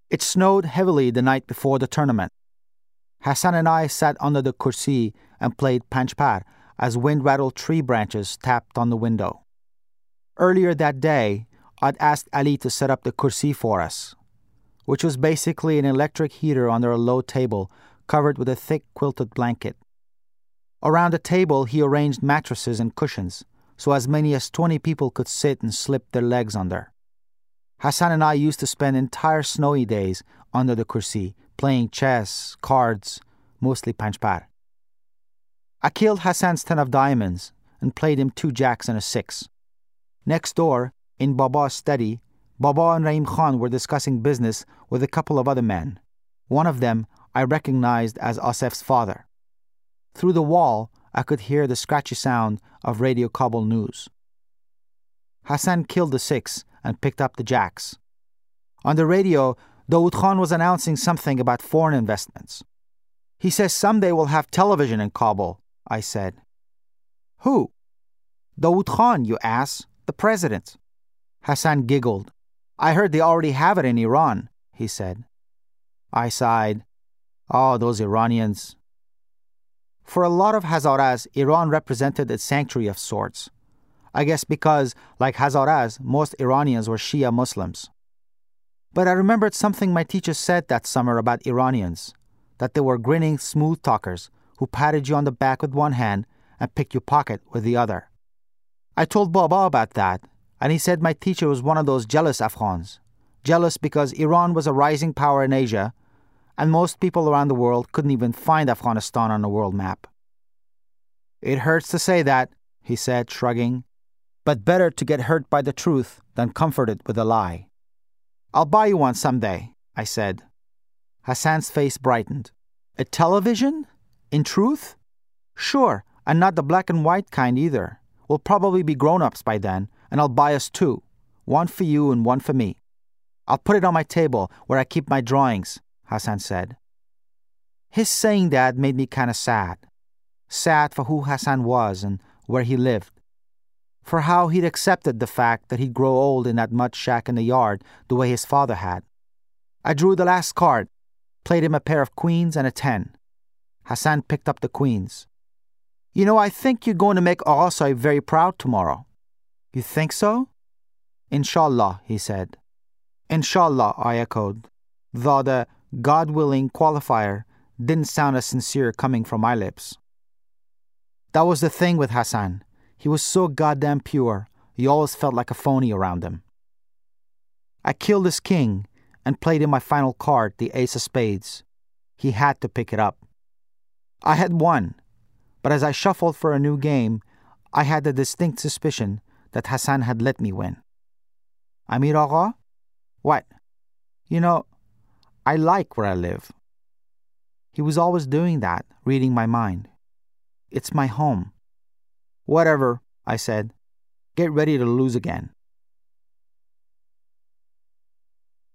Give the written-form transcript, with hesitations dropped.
It snowed heavily the night before the tournament. Hassan and I sat under the kursi and played panchpar as wind-rattled tree branches tapped on the window. Earlier that day, I'd asked Ali to set up the kursi for us, which was basically an electric heater under a low table covered with a thick quilted blanket. Around the table, he arranged mattresses and cushions, so as many as 20 people could sit and slip their legs under. Hassan and I used to spend entire snowy days under the kursi, playing chess, cards, mostly panchpar. I killed Hassan's 10 of diamonds and played him 2 jacks and a 6. Next door, in Baba's study, Baba and Rahim Khan were discussing business with a couple of other men. One of them I recognized as Asif's father. Through the wall, I could hear the scratchy sound of Radio Kabul news. Hassan killed the 6 and picked up the jacks. On the radio, Dawood Khan was announcing something about foreign investments. He says someday we'll have television in Kabul, I said. Who? Dawood Khan, you ass, the president. Hassan giggled. I heard they already have it in Iran, he said. I sighed. Oh, those Iranians. For a lot of Hazaras, Iran represented a sanctuary of sorts. I guess because, like Hazaras, most Iranians were Shia Muslims. But I remembered something my teacher said that summer about Iranians, that they were grinning smooth talkers who patted you on the back with one hand and picked your pocket with the other. I told Baba about that, and he said my teacher was one of those jealous Afghans. Jealous because Iran was a rising power in Asia, and most people around the world couldn't even find Afghanistan on a world map. It hurts to say that, he said, shrugging, but better to get hurt by the truth than comforted with a lie. I'll buy you one someday, I said. Hassan's face brightened. A television? In truth? Sure, and not the black and white kind either. We'll probably be grown-ups by then, and I'll buy us 2. One for you and one for me. I'll put it on my table where I keep my drawings, Hassan said. His saying that made me kind of sad. Sad for who Hassan was and where he lived. For how he'd accepted the fact that he'd grow old in that mud shack in the yard the way his father had. I drew the last card, played him a pair of queens and a 10. Hassan picked up the queens. You know, I think you're going to make Aghasai very proud tomorrow. You think so? Inshallah, he said. Inshallah, I echoed, though the God-willing qualifier didn't sound as sincere coming from my lips. That was the thing with Hassan. He was so goddamn pure, you always felt like a phony around him. I killed his king and played him my final card, the ace of spades. He had to pick it up. I had won, but as I shuffled for a new game, I had the distinct suspicion that Hassan had let me win. Amir Agha? What? You know, I like where I live. He was always doing that, reading my mind. It's my home. Whatever, I said. Get ready to lose again.